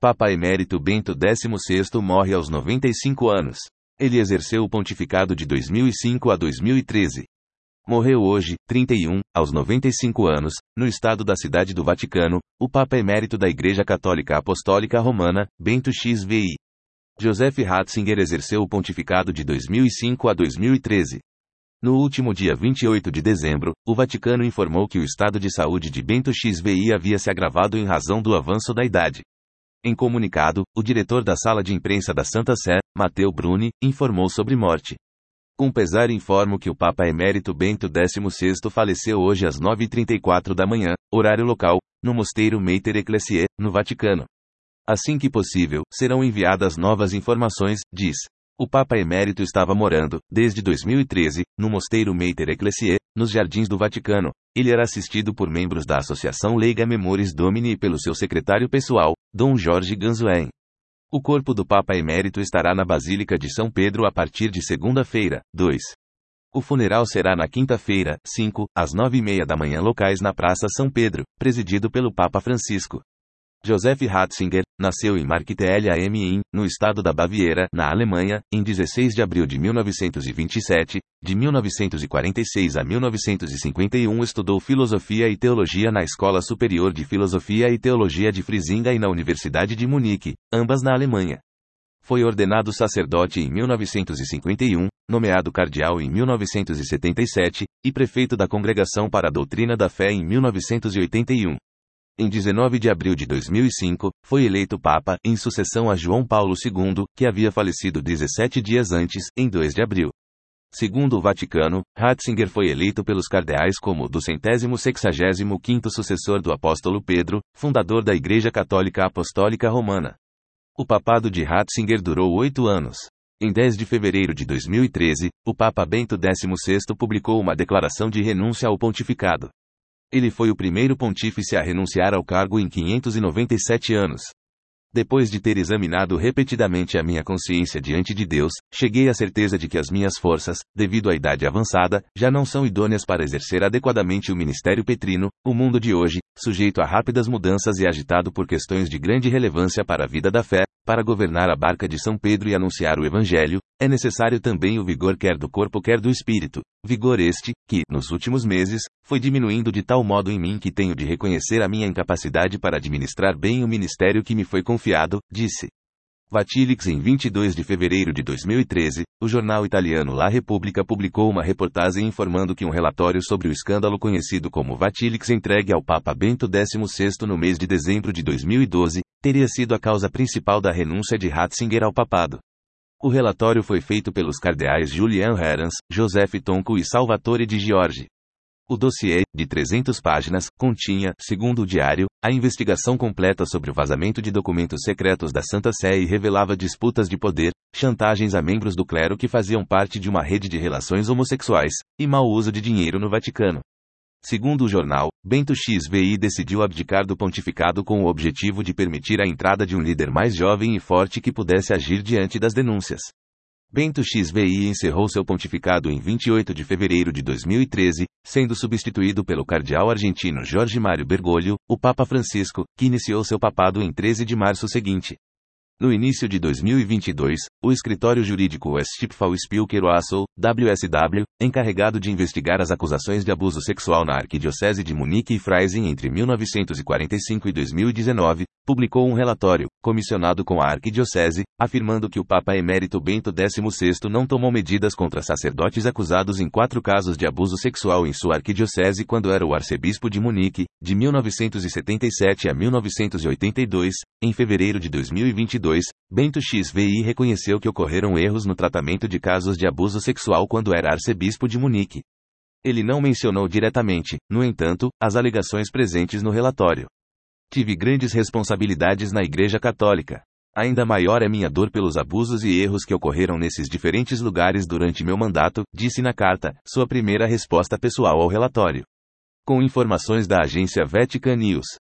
Papa Emérito Bento XVI morre aos 95 anos. Ele exerceu o pontificado de 2005 a 2013. Morreu hoje, 31, aos 95 anos, no estado da Cidade do Vaticano, o Papa Emérito da Igreja Católica Apostólica Romana, Bento XVI. Joseph Ratzinger exerceu o pontificado de 2005 a 2013. No último dia 28 de dezembro, o Vaticano informou que o estado de saúde de Bento XVI havia se agravado em razão do avanço da idade. Em comunicado, o diretor da sala de imprensa da Santa Sé, Matteo Bruni, informou sobre morte. Com pesar informo que o Papa Emérito Bento XVI faleceu hoje às 9h34 da manhã, horário local, no Mosteiro Mater Ecclesiae, no Vaticano. Assim que possível, serão enviadas novas informações, diz. O Papa Emérito estava morando, desde 2013, no Mosteiro Mater Ecclesiae, nos Jardins do Vaticano. Ele era assistido por membros da Associação Lega Memoris Domini e pelo seu secretário pessoal, Dom Jorge Ganzoen. O corpo do Papa Emérito estará na Basílica de São Pedro a partir de segunda-feira, 2. O funeral será na quinta-feira, 5, às 9h30 da manhã locais na Praça São Pedro, presidido pelo Papa Francisco. Joseph Ratzinger nasceu em Marktele am Inn, no estado da Baviera, na Alemanha, em 16 de abril de 1927. De 1946 a 1951 estudou Filosofia e Teologia na Escola Superior de Filosofia e Teologia de Frisinga e na Universidade de Munique, ambas na Alemanha. Foi ordenado sacerdote em 1951, nomeado cardeal em 1977, e prefeito da Congregação para a Doutrina da Fé em 1981. Em 19 de abril de 2005, foi eleito Papa, em sucessão a João Paulo II, que havia falecido 17 dias antes, em 2 de abril. Segundo o Vaticano, Ratzinger foi eleito pelos cardeais como o 265º sucessor do apóstolo Pedro, fundador da Igreja Católica Apostólica Romana. O papado de Ratzinger durou 8 anos. Em 10 de fevereiro de 2013, o Papa Bento XVI publicou uma declaração de renúncia ao pontificado. Ele foi o primeiro pontífice a renunciar ao cargo em 597 anos. Depois de ter examinado repetidamente a minha consciência diante de Deus, cheguei à certeza de que as minhas forças, devido à idade avançada, já não são idôneas para exercer adequadamente o ministério petrino. O mundo de hoje, sujeito a rápidas mudanças e agitado por questões de grande relevância para a vida da fé, para governar a barca de São Pedro e anunciar o Evangelho, é necessário também o vigor quer do corpo quer do espírito, vigor este, que, nos últimos meses, foi diminuindo de tal modo em mim que tenho de reconhecer a minha incapacidade para administrar bem o ministério que me foi confiado, disse. Vatilix. Em 22 de fevereiro de 2013, o jornal italiano La Repubblica publicou uma reportagem informando que um relatório sobre o escândalo conhecido como Vatilix entregue ao Papa Bento XVI no mês de dezembro de 2012, teria sido a causa principal da renúncia de Ratzinger ao papado. O relatório foi feito pelos cardeais Julian Herrans, Joseph Tonco e Salvatore Di Giorgi. O dossiê, de 300 páginas, continha, segundo o diário, a investigação completa sobre o vazamento de documentos secretos da Santa Sé e revelava disputas de poder, chantagens a membros do clero que faziam parte de uma rede de relações homossexuais, e mau uso de dinheiro no Vaticano. Segundo o jornal, Bento XVI decidiu abdicar do pontificado com o objetivo de permitir a entrada de um líder mais jovem e forte que pudesse agir diante das denúncias. Bento XVI encerrou seu pontificado em 28 de fevereiro de 2013, sendo substituído pelo cardeal argentino Jorge Mário Bergoglio, o Papa Francisco, que iniciou seu papado em 13 de março seguinte. No início de 2022, o escritório jurídico Westphal-Spilker Wassel, WSW, encarregado de investigar as acusações de abuso sexual na Arquidiocese de Munique e Freising entre 1945 e 2019, publicou um relatório, comissionado com a Arquidiocese, afirmando que o Papa Emérito Bento XVI não tomou medidas contra sacerdotes acusados em 4 casos de abuso sexual em sua arquidiocese quando era o arcebispo de Munique, de 1977 a 1982. Em fevereiro de 2022, Bento XVI reconheceu que ocorreram erros no tratamento de casos de abuso sexual quando era arcebispo de Munique. Ele não mencionou diretamente, no entanto, as alegações presentes no relatório. Tive grandes responsabilidades na Igreja Católica. Ainda maior é minha dor pelos abusos e erros que ocorreram nesses diferentes lugares durante meu mandato, disse na carta, sua primeira resposta pessoal ao relatório. Com informações da agência Vatican News.